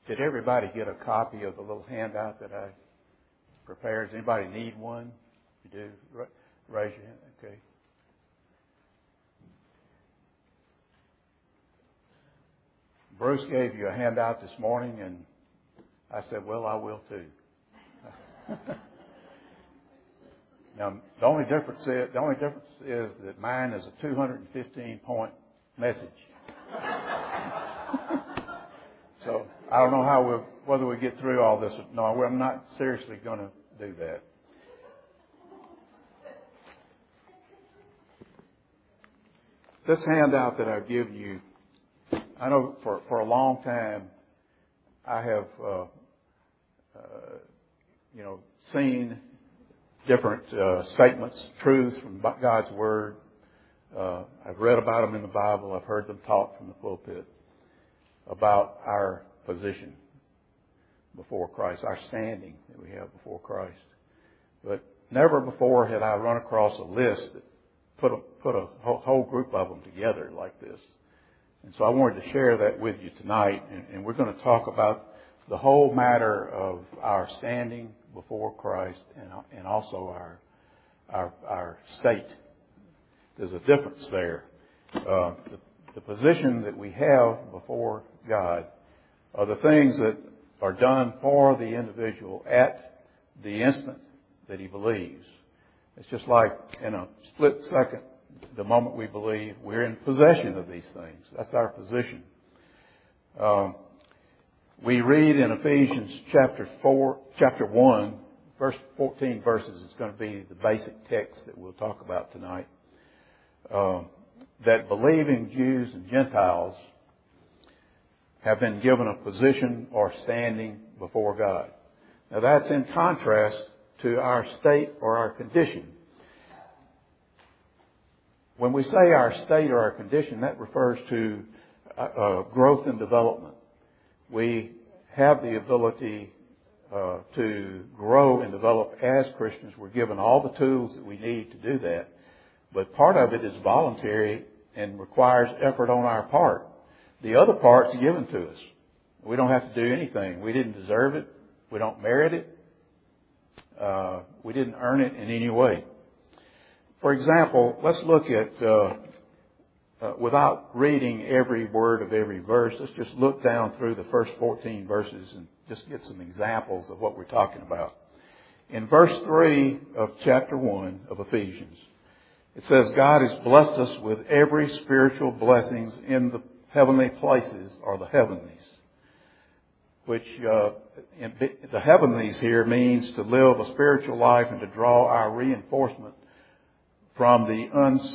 Did everybody get a copy of the little handout that I prepared? Does anybody need one? You do? Raise your hand. Okay. Bruce gave you a handout this morning, and I said, well, I will too. Now, the only difference is that mine is a 215-point message. So I don't know whether we get through all this. No, I'm not seriously going to do that. This handout that I've given you, I know for a long time I have, seen different statements, truths from God's Word. I've read about them in the Bible. I've heard them taught from the pulpit about our position before Christ, our standing that we have before Christ. But never before had I run across a list that put a whole group of them together like this. And so I wanted to share that with you tonight. And we're going to talk about the whole matter of our standing before Christ and also our state. There's a difference there. The position that we have before God are the things that are done for the individual at the instant that he believes. It's just like in a split second, the moment we believe, we're in possession of these things. That's our position. We read in Ephesians chapter 1, verse 14 verses. It's going to be the basic text that we'll talk about tonight. That believing Jews and Gentiles have been given a position or standing before God. Now that's in contrast to our state or our condition. When we say our state or our condition, that refers to growth and development. We have the ability to grow and develop as Christians. We're given all the tools that we need to do that. But part of it is voluntary and requires effort on our part. The other part's given to us. We don't have to do anything. We didn't deserve it. We don't merit it. We didn't earn it in any way. For example, let's look at, without reading every word of every verse, let's just look down through the first 14 verses and just get some examples of what we're talking about. In verse 3 of chapter 1 of Ephesians, it says, God has blessed us with every spiritual blessings in the heavenly places, or the heavenlies. Which, the heavenlies here means to live a spiritual life and to draw our reinforcement from the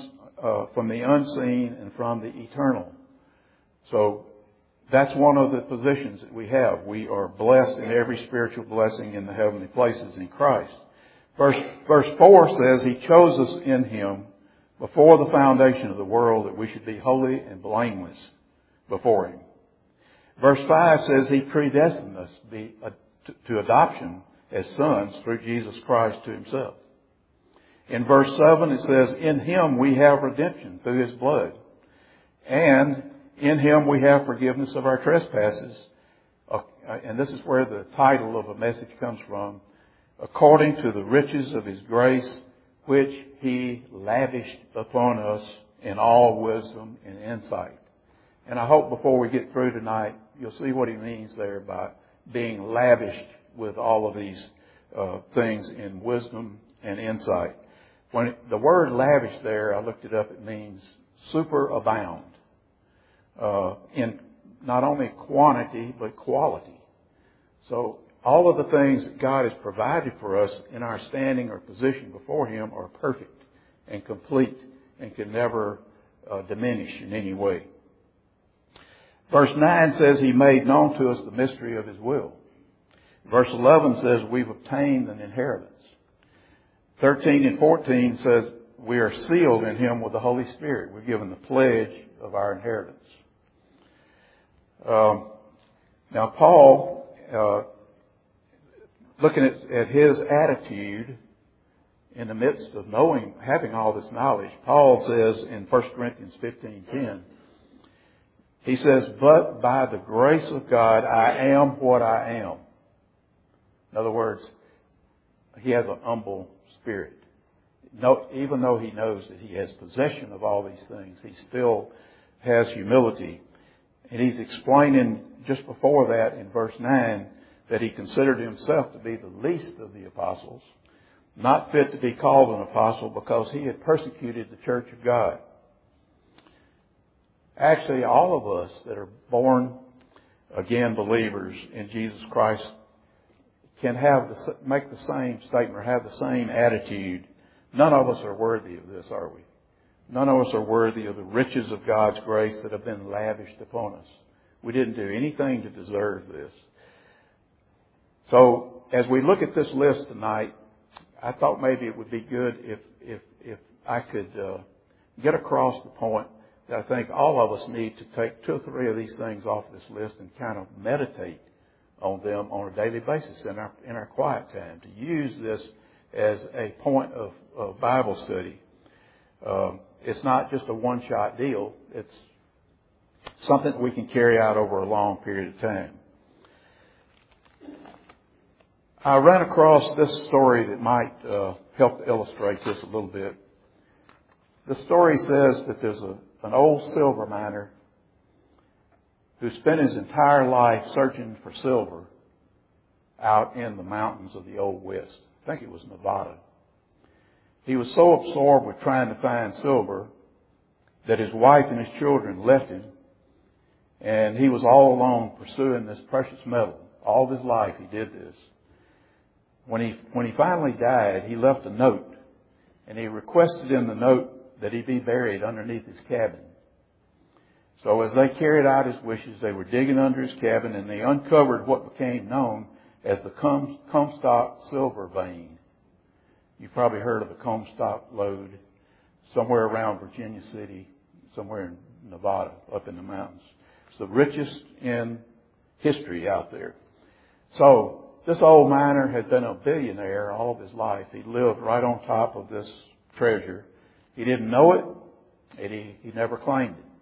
unseen and from the eternal. So that's one of the positions that we have. We are blessed in every spiritual blessing in the heavenly places in Christ. Verse 4 says, He chose us in Him before the foundation of the world that we should be holy and blameless before Him. Verse 5 says He predestined us to adoption as sons through Jesus Christ to Himself. In verse 7 it says, In Him we have redemption through His blood. And in Him we have forgiveness of our trespasses. And this is where the title of a message comes from. According to the riches of His grace, which He lavished upon us in all wisdom and insight. And I hope before we get through tonight, you'll see what he means there by being lavished with all of these things in wisdom and insight. When the word lavish there, I looked it up, it means superabound. In not only quantity, but quality. So all of the things that God has provided for us in our standing or position before Him are perfect and complete and can never diminish in any way. Verse 9 says He made known to us the mystery of His will. Verse 11 says we've obtained an inheritance. 13 and 14 says we are sealed in Him with the Holy Spirit. We're given the pledge of our inheritance. Now Paul, looking at his attitude in the midst of having all this knowledge, Paul says in 1 Corinthians 15:10, He says, but by the grace of God, I am what I am. In other words, he has an humble spirit. No, even though he knows that he has possession of all these things, he still has humility. And he's explaining just before that in verse 9 that he considered himself to be the least of the apostles, not fit to be called an apostle because he had persecuted the church of God. Actually, all of us that are born again believers in Jesus Christ can make the same statement or have the same attitude. None of us are worthy of this, are we? None of us are worthy of the riches of God's grace that have been lavished upon us. We didn't do anything to deserve this. So, as we look at this list tonight, I thought maybe it would be good if I could get across the point that I think all of us need to take 2 or 3 of these things off this list and kind of meditate on them on a daily basis in our quiet time, to use this as a point of Bible study. It's not just a one-shot deal. It's something that we can carry out over a long period of time. I ran across this story that might help to illustrate this a little bit. The story says that there's an old silver miner who spent his entire life searching for silver out in the mountains of the Old West. I think it was Nevada. He was so absorbed with trying to find silver that his wife and his children left him, and he was all alone pursuing this precious metal. All of his life he did this. When he finally died, he left a note, and he requested in the note that he be buried underneath his cabin. So as they carried out his wishes, they were digging under his cabin, and they uncovered what became known as the Comstock silver vein. You've probably heard of the Comstock lode, somewhere around Virginia City, somewhere in Nevada, up in the mountains. It's the richest in history out there. So this old miner had been a billionaire all of his life. He lived right on top of this treasure. He didn't know it, and he never claimed it.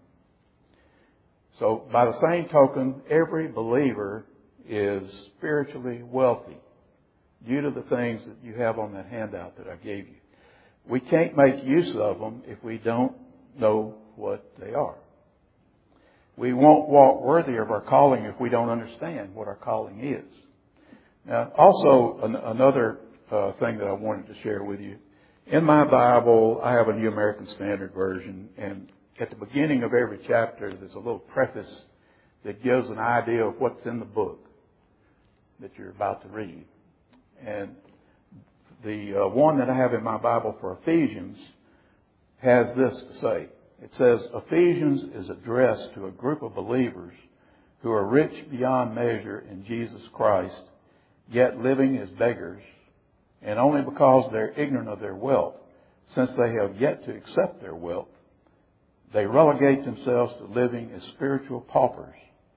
So by the same token, every believer is spiritually wealthy due to the things that you have on that handout that I gave you. We can't make use of them if we don't know what they are. We won't walk worthy of our calling if we don't understand what our calling is. Now, also, another thing that I wanted to share with you. In my Bible, I have a New American Standard Version, and at the beginning of every chapter, there's a little preface that gives an idea of what's in the book that you're about to read. And the one that I have in my Bible for Ephesians has this to say. It says, Ephesians is addressed to a group of believers who are rich beyond measure in Jesus Christ, yet living as beggars, and only because they're ignorant of their wealth, since they have yet to accept their wealth, they relegate themselves to living as spiritual paupers.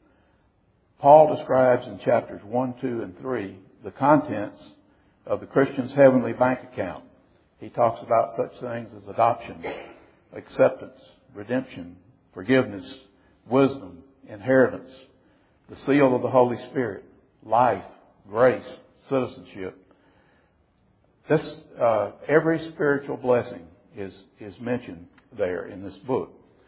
Paul describes in chapters 1, 2, and 3 the contents of the Christian's heavenly bank account. He talks about such things as adoption, acceptance, redemption, forgiveness, wisdom, inheritance, the seal of the Holy Spirit, life, grace, citizenship. This every spiritual blessing is mentioned there in this book.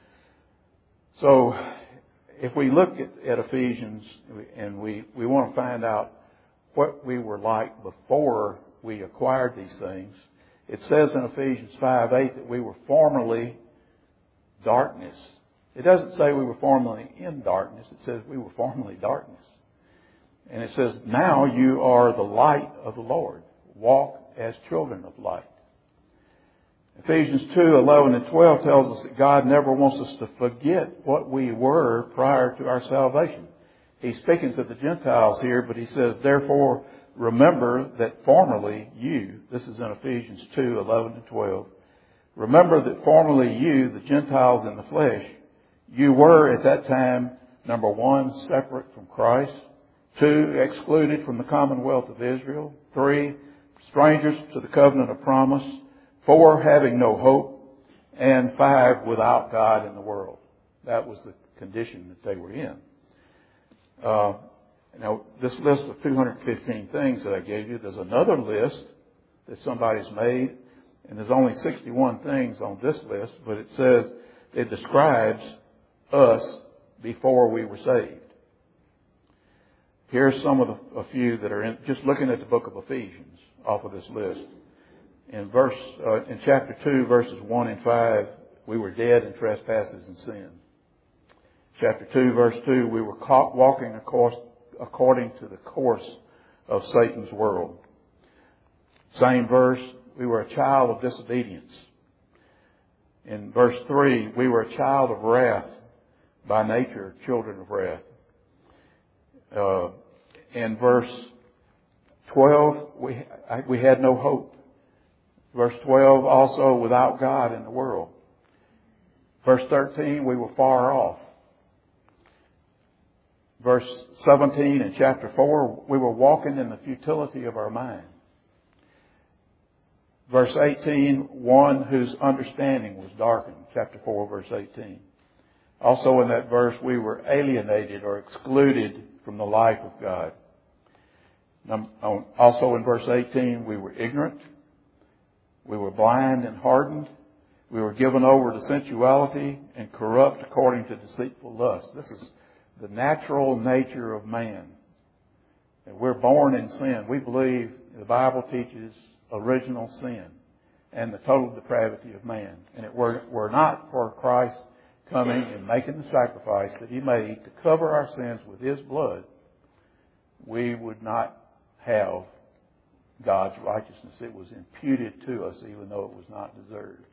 So if we look at Ephesians and we want to find out what we were like before we acquired these things, it says in Ephesians 5:8 that we were formerly darkness. It doesn't say we were formerly in darkness. It says we were formerly darkness. And it says, now you are the light of the Lord. Walk as children of light. Ephesians 2:11 and 12 tells us that God never wants us to forget what we were prior to our salvation. He's speaking to the Gentiles here, but he says, therefore, remember that formerly you, this is in Ephesians 2:11 and 12, remember that formerly you, the Gentiles in the flesh, you were at that time, number 1, separate from Christ, 2, excluded from the commonwealth of Israel, 3, strangers to the covenant of promise, 4, having no hope, and 5, without God in the world. That was condition that they were in. Now, this list of 215 things that I gave you, there's another list that somebody's made, and there's only 61 things on this list, but it says, it describes us before we were saved. Here's some of a few that are in, just looking at the book of Ephesians off of this list. In chapter 2, verses 1 and 5, we were dead in trespasses and sin. Chapter 2, verse 2, we were caught walking according to the course of Satan's world. Same verse, we were a child of disobedience. In verse 3, we were a child of wrath, by nature, children of wrath. In verse 12, we had no hope. Verse 12, also without God in the world. Verse 13, we were far off. Verse 17 in chapter 4, we were walking in the futility of our mind. Verse 18, one whose understanding was darkened. Chapter 4, verse 18. Also in that verse, we were alienated or excluded from the life of God. Also in verse 18, we were ignorant. We were blind and hardened. We were given over to sensuality and corrupt according to deceitful lust. This is the natural nature of man. And we're born in sin. We believe the Bible teaches original sin and the total depravity of man. And it were not for Christ coming and making the sacrifice that He made to cover our sins with His blood, we would not have God's righteousness. It was imputed to us even though it was not deserved.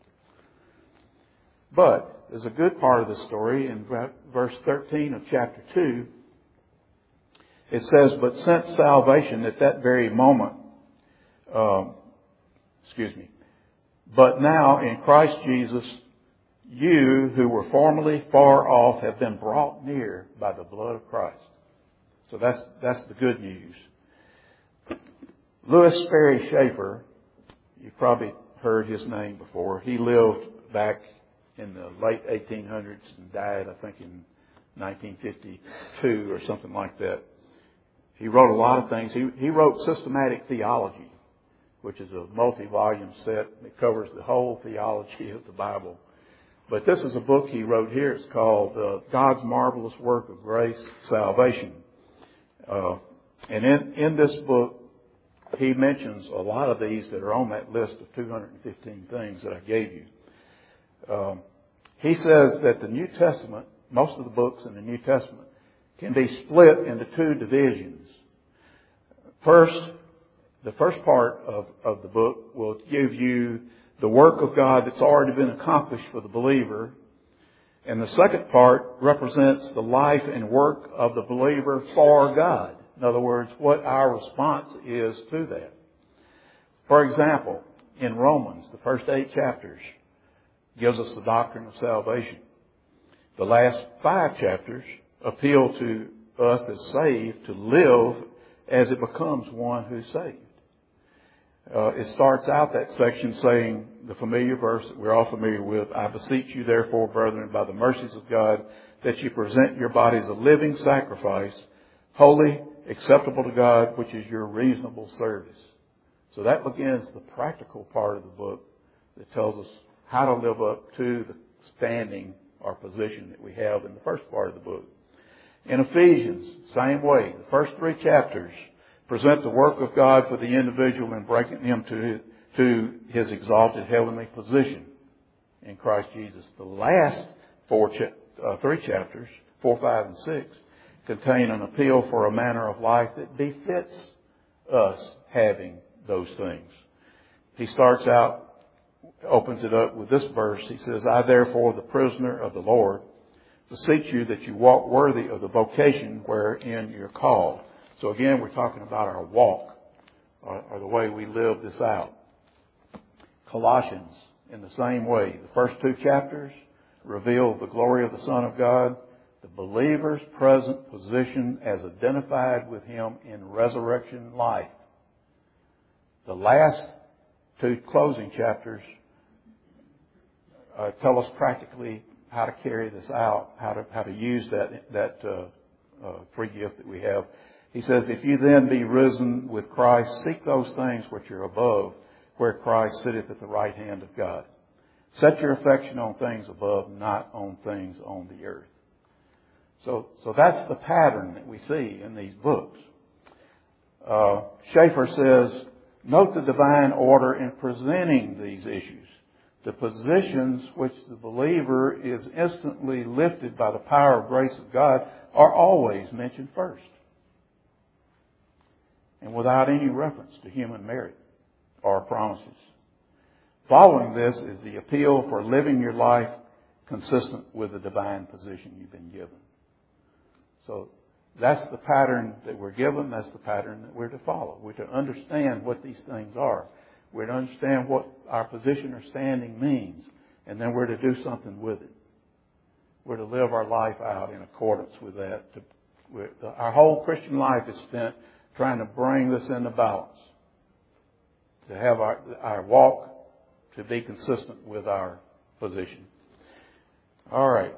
But there's a good part of the story. In verse 13 of chapter 2, it says, but since salvation at that very moment, but now in Christ Jesus, you who were formerly far off have been brought near by the blood of Christ. So that's the good news. Louis Sperry Schaefer, you've probably heard his name before. He lived back in the late 1800s and died, I think, in 1952 or something like that. He wrote a lot of things. He wrote Systematic Theology, which is a multi-volume set that covers the whole theology of the Bible. But this is a book he wrote here. It's called God's Marvelous Work of Grace, Salvation. And in this book, he mentions a lot of these that are on that list of 215 things that I gave you. He says that the New Testament, most of the books in the New Testament, can be split into two divisions. First, the first part of the book will give you the work of God that's already been accomplished for the believer. And the second part represents the life and work of the believer for God. In other words, what our response is to that. For example, in Romans, the first 8 chapters gives us the doctrine of salvation. The last 5 chapters appeal to us as saved to live as it becomes one who's saved. It starts out that section saying the familiar verse that we're all familiar with, I beseech you therefore, brethren, by the mercies of God, that you present your bodies a living sacrifice, holy, acceptable to God, which is your reasonable service. So that begins the practical part of the book that tells us how to live up to the standing or position that we have in the first part of the book. In Ephesians, same way. The first 3 chapters present the work of God for the individual and bringing him to his exalted heavenly position in Christ Jesus. The last 3 chapters, 4, 5, and 6, contain an appeal for a manner of life that befits us having those things. He starts out, opens it up with this verse. He says, I therefore, the prisoner of the Lord, beseech you that you walk worthy of the vocation wherein you're called. So again, we're talking about our walk, or the way we live this out. Colossians, in the same way. The first 2 chapters reveal the glory of the Son of God, the believer's present position as identified with Him in resurrection life. The last 2 closing chapters tell us practically how to carry this out, how to use that free gift that we have. He says, if you then be risen with Christ, seek those things which are above, where Christ sitteth at the right hand of God. Set your affection on things above, not on things on the earth. So that's the pattern that we see in these books. Schaeffer says, note the divine order in presenting these issues. The positions which the believer is instantly lifted by the power of grace of God are always mentioned first, and without any reference to human merit or promises. Following this is the appeal for living your life consistent with the divine position you've been given. So that's the pattern that we're given. That's the pattern that we're to follow. We're to understand what these things are. We're to understand what our position or standing means. And then we're to do something with it. We're to live our life out in accordance with that. Our whole Christian life is spent trying to bring this into balance. To have our walk to be consistent with our position. All right.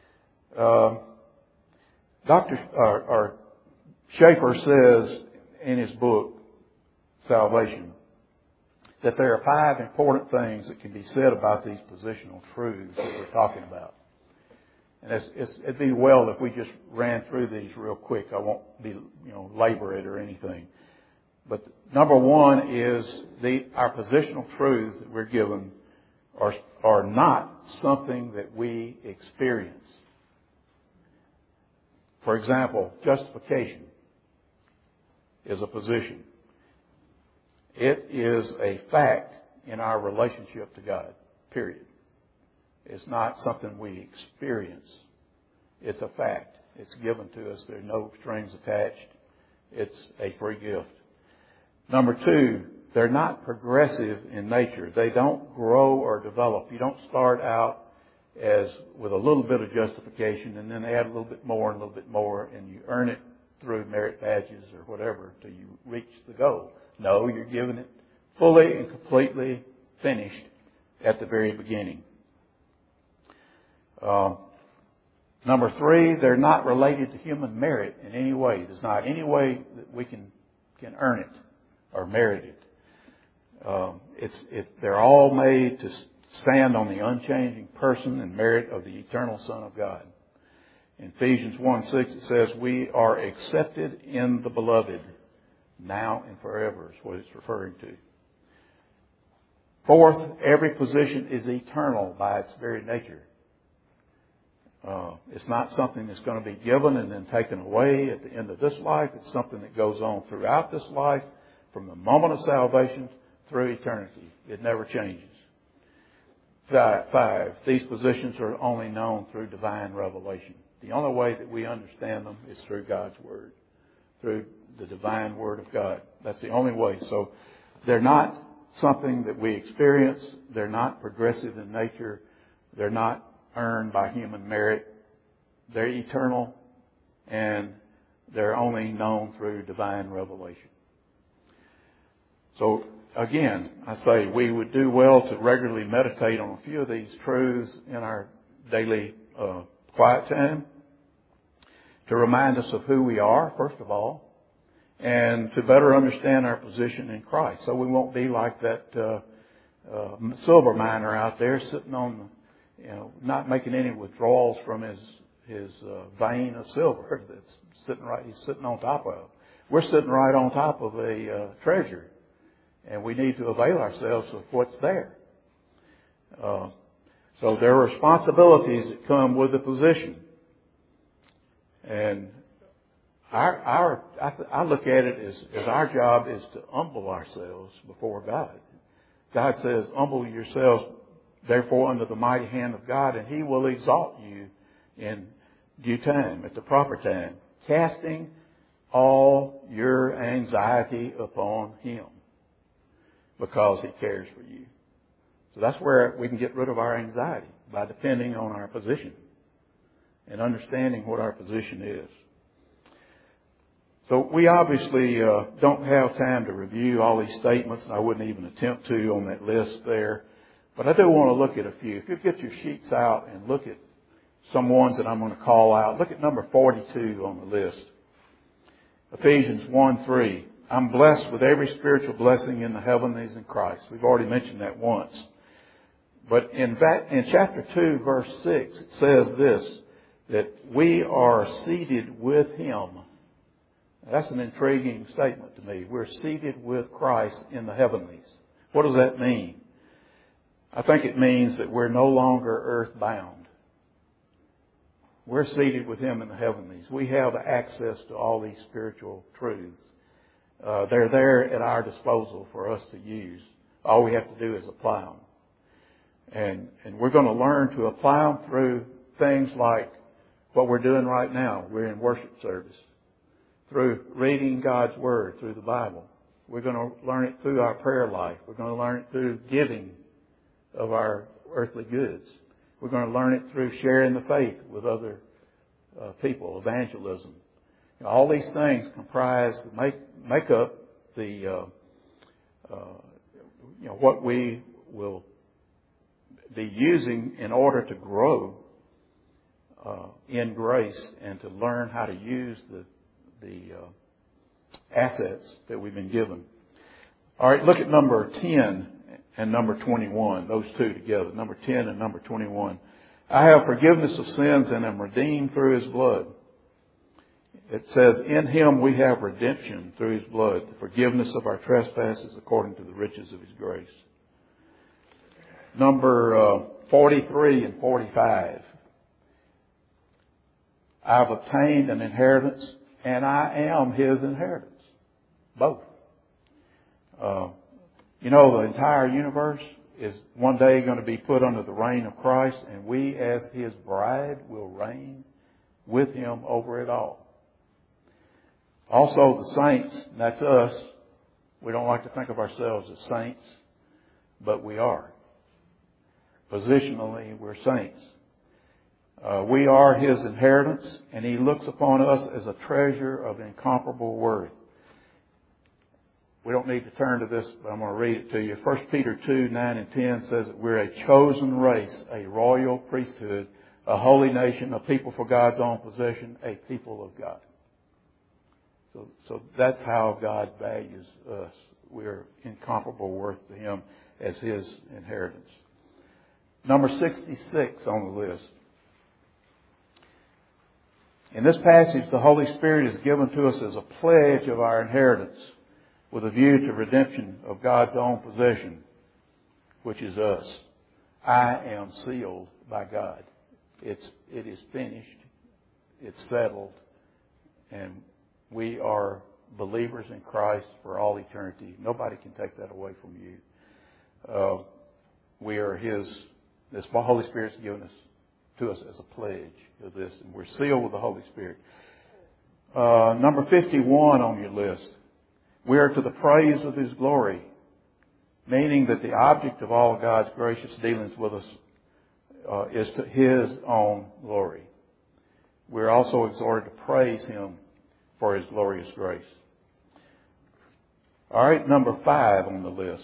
Schaeffer says in his book, Salvation, that there are 5 important things that can be said about these positional truths that we're talking about. And it'd be well if we just ran through these real quick. I won't labor it or anything. But number 1 is our positional truths that we're given are not something that we experience. For example, justification is a position. It is a fact in our relationship to God, period. It's not something we experience. It's a fact. It's given to us. There are no strings attached. It's a free gift. Number 2, they're not progressive in nature. They don't grow or develop. You don't start out with a little bit of justification and then add a little bit more and a little bit more, and you earn it through merit badges or whatever till you reach the goal. No, you're given it fully and completely finished at the very beginning. Number 3, they're not related to human merit in any way. There's not any way that we can earn it or merit it. They're all made to stand on the unchanging person and merit of the eternal Son of God. In Ephesians 1:6 it says, we are accepted in the beloved, now and forever is what it's referring to. 4th, every position is eternal by its very nature. It's not something that's going to be given and then taken away at the end of this life. It's something that goes on throughout this life, from the moment of salvation through eternity. It never changes. 5, these positions are only known through divine revelation. The only way that we understand them is through God's Word, through the divine Word of God. That's the only way. So they're not something that we experience. They're not progressive in nature. They're not earned by human merit. They're eternal, and they're only known through divine revelation. So again, I say we would do well to regularly meditate on a few of these truths in our daily quiet time, to remind us of who we are, first of all, and to better understand our position in Christ. So we won't be like that silver miner out there sitting on, not making any withdrawals from his vein of silver that's he's sitting on top of. We're sitting right on top of a treasure, and we need to avail ourselves of what's there. So there are responsibilities that come with the position. And I look at it as our job is to humble ourselves before God. God says, humble yourselves therefore under the mighty hand of God, and He will exalt you in due time, at the proper time, casting all your anxiety upon Him because He cares for you. So that's where we can get rid of our anxiety, by depending on our position and understanding what our position is. So we obviously don't have time to review all these statements. I wouldn't even attempt to on that list there. But I do want to look at a few. If you get your sheets out and look at some ones that I'm going to call out. Look at number 42 on the list. Ephesians 1:3. I'm blessed with every spiritual blessing in the heavenlies in Christ. We've already mentioned that once. But in chapter 2, verse 6, it says this, that we are seated with Him. That's an intriguing statement to me. We're seated with Christ in the heavenlies. What does that mean? I think it means that we're no longer earthbound. We're seated with Him in the heavenlies. We have access to all these spiritual truths. They're there at our disposal for us to use. All we have to do is apply them. And we're going to learn to apply them through things like what we're doing right now. We're in worship service. Through reading God's Word, through the Bible. We're going to learn it through our prayer life. We're going to learn it through giving of our earthly goods. We're going to learn it through sharing the faith with other people, evangelism. You know, all these things comprise, make up the, what we will be using in order to grow in grace and to learn how to use the assets that we've been given. All right, look at number 10 and number 21, those two together, number 10 and number 21. I have forgiveness of sins and am redeemed through His blood. It says, in Him we have redemption through His blood, the forgiveness of our trespasses according to the riches of His grace. Number 43 and 45. I've obtained an inheritance and I am His inheritance. Both. The entire universe is one day going to be put under the reign of Christ, and we as His bride will reign with Him over it all. Also the saints, that's us. We don't like to think of ourselves as saints, but we are. Positionally, we're saints. We are His inheritance, and He looks upon us as a treasure of incomparable worth. We don't need to turn to this, but I'm going to read it to you. 1 Peter 2, 9 and 10 says that we're a chosen race, a royal priesthood, a holy nation, a people for God's own possession, a people of God. So that's how God values us. We're incomparable worth to Him as His inheritance. Number 66 on the list. In this passage, the Holy Spirit is given to us as a pledge of our inheritance with a view to redemption of God's own possession, which is us. I am sealed by God. It is finished. It's settled. And we are believers in Christ for all eternity. Nobody can take that away from you. We are His. This Holy Spirit's given us to us as a pledge of this, and we're sealed with the Holy Spirit. Number 51 on your list. We are to the praise of His glory, meaning that the object of all God's gracious dealings with us is to His own glory. We're also exhorted to praise Him for His glorious grace. All right, number 5 on the list.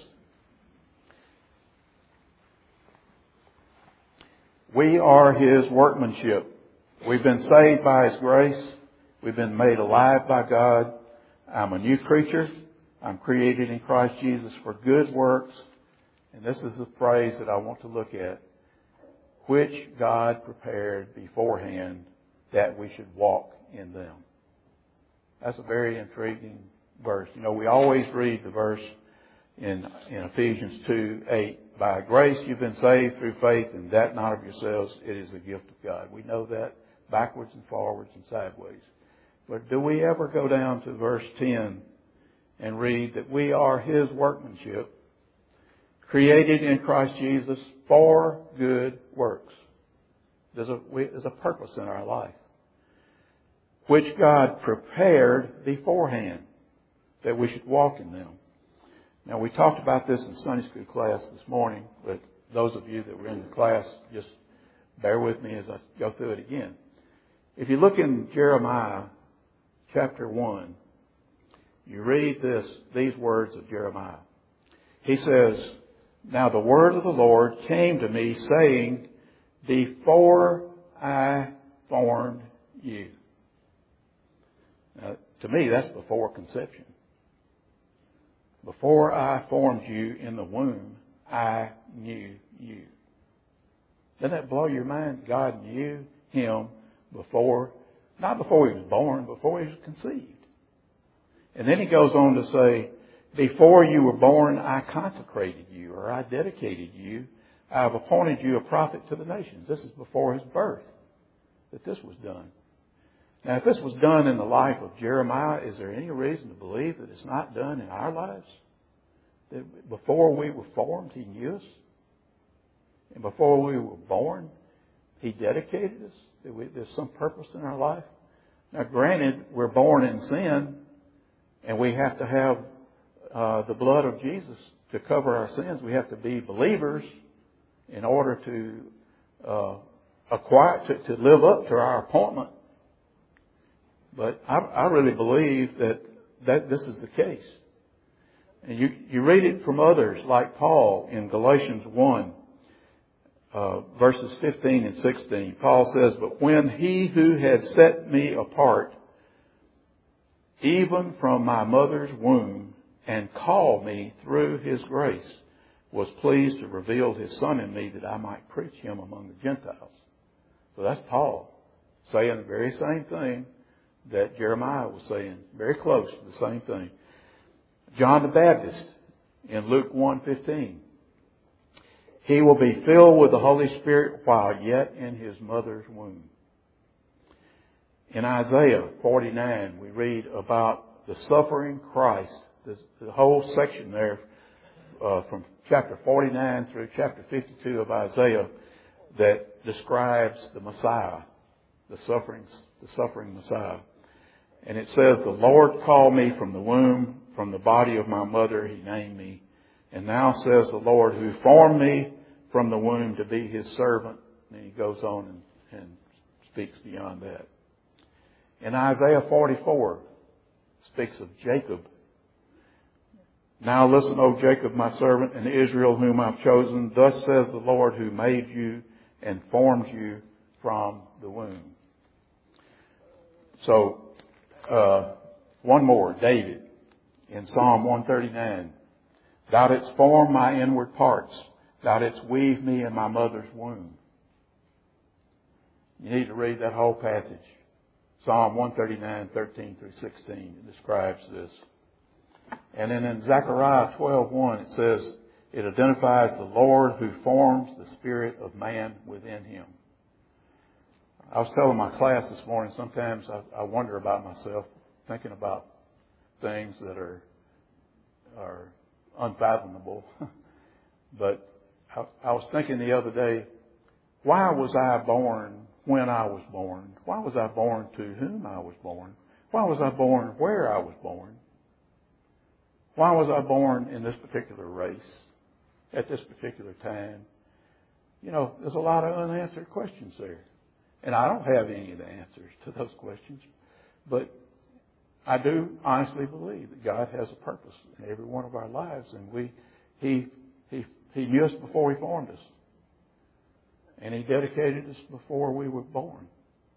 We are His workmanship. We've been saved by His grace. We've been made alive by God. I'm a new creature. I'm created in Christ Jesus for good works. And this is the phrase that I want to look at. Which God prepared beforehand that we should walk in them. That's a very intriguing verse. We always read the verse in Ephesians 2:8. By grace you've been saved through faith, and that not of yourselves. It is a gift of God. We know that backwards and forwards and sideways. But do we ever go down to verse 10 and read that we are His workmanship, created in Christ Jesus for good works? There's a purpose in our life, which God prepared beforehand that we should walk in them. Now, we talked about this in Sunday school class this morning, but those of you that were in the class, just bear with me as I go through it again. If you look in Jeremiah chapter 1, you read these words of Jeremiah. He says, now the word of the Lord came to me saying, before I formed you. Now, to me, that's before conception. Before I formed you in the womb, I knew you. Doesn't that blow your mind? God knew him before, not before he was born, before he was conceived. And then he goes on to say, before you were born, I consecrated you, or I dedicated you. I have appointed you a prophet to the nations. This is before his birth that this was done. Now, if this was done in the life of Jeremiah, is there any reason to believe that it's not done in our lives? That before we were formed, he knew us? And before we were born, he dedicated us? That there's some purpose in our life? Now, granted, we're born in sin, and we have to have the blood of Jesus to cover our sins. We have to be believers in order to acquire, to live up to our appointment. But I really believe that this is the case. And you read it from others like Paul in Galatians 1, verses 15 and 16. Paul says, but when he who had set me apart, even from my mother's womb, and called me through his grace, was pleased to reveal his Son in me that I might preach him among the Gentiles. So that's Paul saying the very same thing that Jeremiah was saying. Very close to the same thing. John the Baptist in Luke 1:15. He will be filled with the Holy Spirit while yet in his mother's womb. In Isaiah 49, we read about the suffering Christ. The whole section there from chapter 49 through chapter 52 of Isaiah that describes the Messiah, the suffering Messiah. And it says, the Lord called me from the womb, from the body of my mother, he named me. And now says the Lord who formed me from the womb to be his servant. And he goes on and speaks beyond that. In Isaiah 44, speaks of Jacob. Now listen, O Jacob, my servant, and Israel, whom I've chosen. Thus says the Lord who made you and formed you from the womb. So, one more, David, in Psalm 139. Thou didst form my inward parts. Thou didst weave me in my mother's womb. You need to read that whole passage. Psalm 139, 13 through 16. It describes this. And then in Zechariah 12:1 it says, it identifies the Lord who forms the spirit of man within him. I was telling my class this morning, sometimes I wonder about myself, thinking about things that are unfathomable. But I was thinking the other day, why was I born when I was born? Why was I born to whom I was born? Why was I born where I was born? Why was I born in this particular race at this particular time? You know, there's a lot of unanswered questions there. And I don't have any of the answers to those questions. But I do honestly believe that God has a purpose in every one of our lives. And He knew us before He formed us. And He dedicated us before we were born.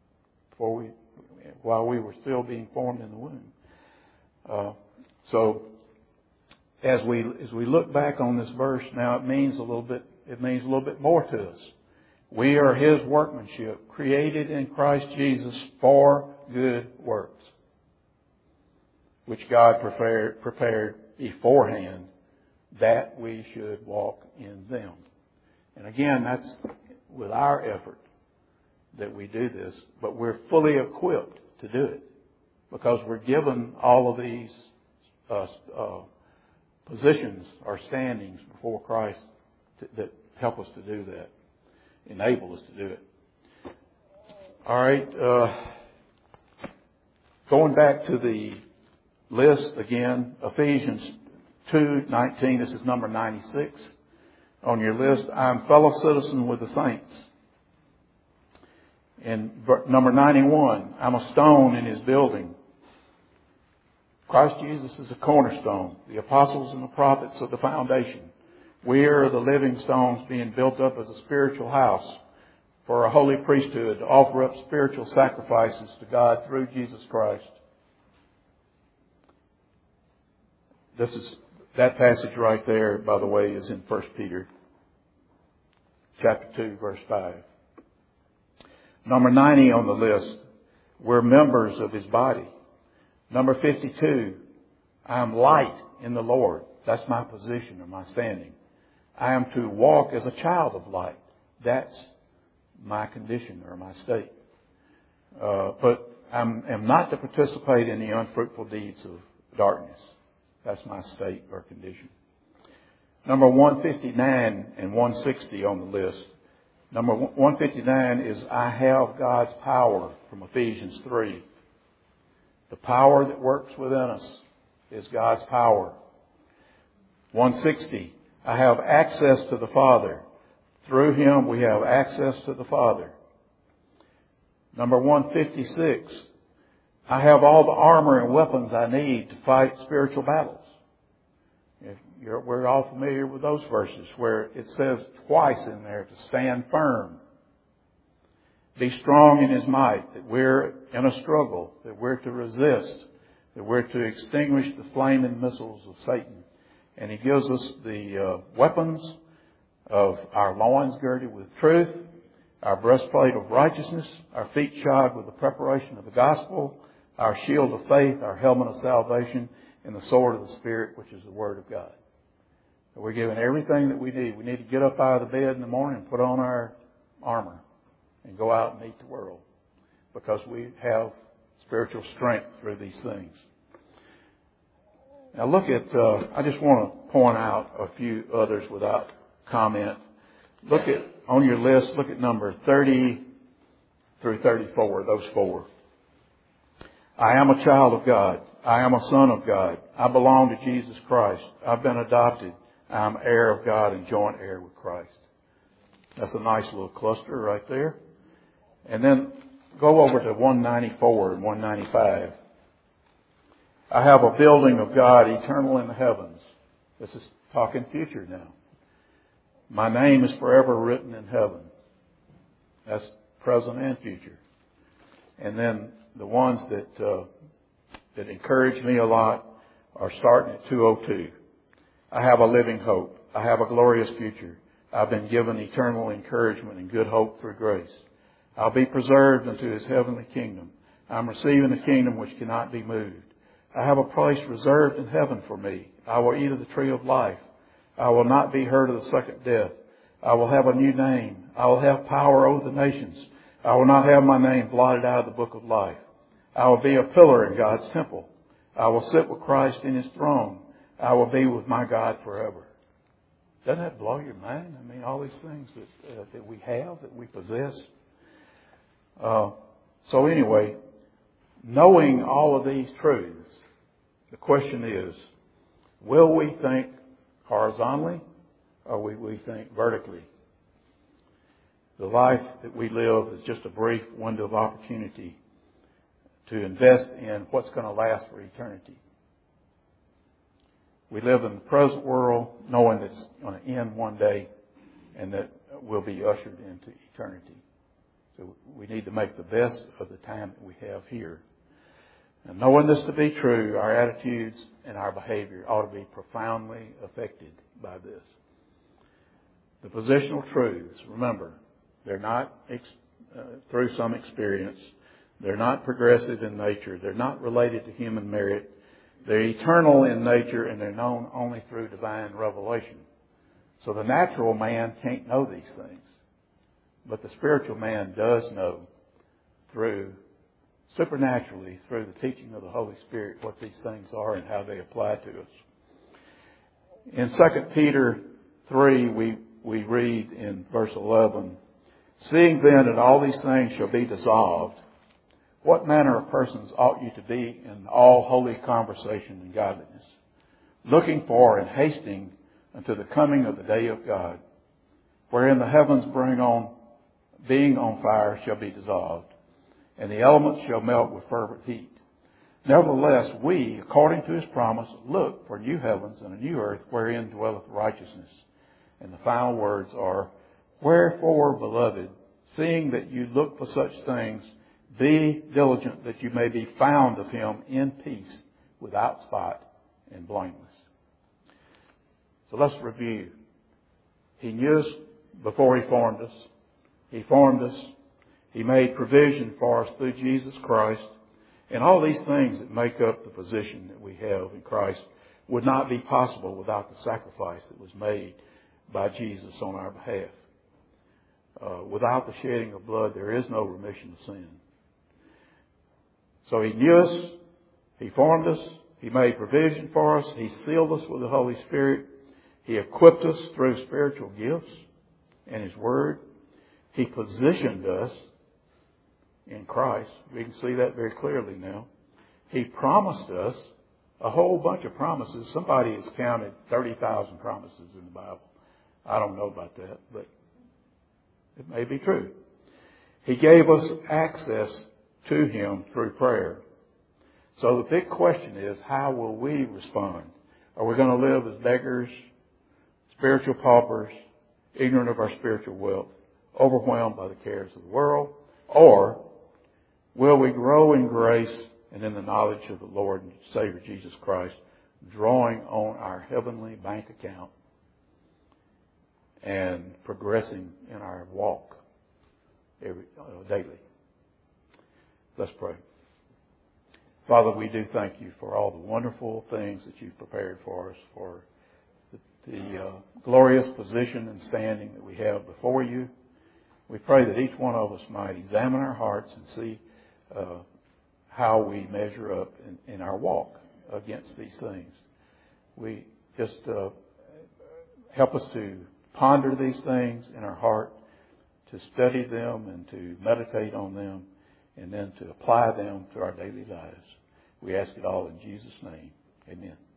While we were still being formed in the womb. So as we look back on this verse now, it means a little bit more to us. We are His workmanship, created in Christ Jesus for good works, which God prepared beforehand that we should walk in them. And again, that's with our effort that we do this, but we're fully equipped to do it because we're given all of these positions or standings before Christ that help us to do that, enable us to do it. All right, going back to the list again, Ephesians 2:19. This is number 96 on your list. I'm fellow citizen with the saints. And number 91, I'm a stone in His building. Christ Jesus is a cornerstone. The apostles and the prophets are the foundation. We are the living stones being built up as a spiritual house for a holy priesthood to offer up spiritual sacrifices to God through Jesus Christ. That passage right there, by the way, is in 1 Peter chapter 2, verse 5. Number 90 on the list, we're members of His body. Number 52, I am light in the Lord. That's my position or my standing. I am to walk as a child of light. That's my condition or my state. But I am not to participate in the unfruitful deeds of darkness. That's my state or condition. Number 159 and 160 on the list. Number 159 is I have God's power from Ephesians 3. The power that works within us is God's power. 160, I have access to the Father. Through Him we have access to the Father. Number 156, I have all the armor and weapons I need to fight spiritual battles. We're all familiar with those verses where it says twice in there to stand firm. Be strong in His might, that we're in a struggle, that we're to resist, that we're to extinguish the flaming missiles of Satan. And He gives us the weapons of our loins girded with truth, our breastplate of righteousness, our feet shod with the preparation of the gospel, our shield of faith, our helmet of salvation, and the sword of the Spirit, which is the Word of God. So we're given everything that we need. We need to get up out of the bed in the morning and put on our armor and go out and meet the world because we have spiritual strength through these things. Now look at, I just want to point out a few others without comment. Look at, on your list, look at number 30 through 34, those four. I am a child of God. I am a son of God. I belong to Jesus Christ. I've been adopted. I am heir of God and joint heir with Christ. That's a nice little cluster right there. And then go over to 194 and 195. I have a building of God eternal in the heavens. This is talking future now. My name is forever written in heaven. That's present and future. And then the ones that encourage me a lot are starting at 202. I have a living hope. I have a glorious future. I've been given eternal encouragement and good hope through grace. I'll be preserved unto His heavenly kingdom. I'm receiving a kingdom which cannot be moved. I have a place reserved in heaven for me. I will eat of the tree of life. I will not be hurt of the second death. I will have a new name. I will have power over the nations. I will not have my name blotted out of the book of life. I will be a pillar in God's temple. I will sit with Christ in His throne. I will be with my God forever. Doesn't that blow your mind? I mean, all these things that we have, that we possess. So anyway, knowing all of these truths, the question is, will we think horizontally or will we think vertically? The life that we live is just a brief window of opportunity to invest in what's going to last for eternity. We live in the present world knowing that it's going to end one day and that we'll be ushered into eternity. So we need to make the best of the time that we have here. And knowing this to be true, our attitudes and our behavior ought to be profoundly affected by this. The positional truths, remember, they're not through some experience. They're not progressive in nature. They're not related to human merit. They're eternal in nature and they're known only through divine revelation. So the natural man can't know these things. But the spiritual man does know supernaturally through the teaching of the Holy Spirit what these things are and how they apply to us. In 2 Peter 3, we read in verse 11, seeing then that all these things shall be dissolved, what manner of persons ought you to be in all holy conversation and godliness, looking for and hasting unto the coming of the day of God, wherein the heavens being on fire shall be dissolved, and the elements shall melt with fervent heat. Nevertheless, we, according to His promise, look for new heavens and a new earth wherein dwelleth righteousness. And the final words are, wherefore, beloved, seeing that you look for such things, be diligent that you may be found of Him in peace, without spot and blameless. So let's review. He knew us before He formed us. He formed us. He made provision for us through Jesus Christ. And all these things that make up the position that we have in Christ would not be possible without the sacrifice that was made by Jesus on our behalf. Without the shedding of blood, there is no remission of sin. So He knew us. He formed us. He made provision for us. He sealed us with the Holy Spirit. He equipped us through spiritual gifts and His Word. He positioned us in Christ. We can see that very clearly now. He promised us a whole bunch of promises. Somebody has counted 30,000 promises in the Bible. I don't know about that, but it may be true. He gave us access to Him through prayer. So the big question is, how will we respond? Are we going to live as beggars, spiritual paupers, ignorant of our spiritual wealth, overwhelmed by the cares of the world? Or will we grow in grace and in the knowledge of the Lord and Savior Jesus Christ, drawing on our heavenly bank account and progressing in our walk daily? Let's pray. Father, we do thank You for all the wonderful things that You've prepared for us, for the glorious position and standing that we have before You. We pray that each one of us might examine our hearts and see how we measure up in our walk against these things. We just help us to ponder these things in our heart, to study them and to meditate on them, and then to apply them to our daily lives. We ask it all in Jesus' name. Amen.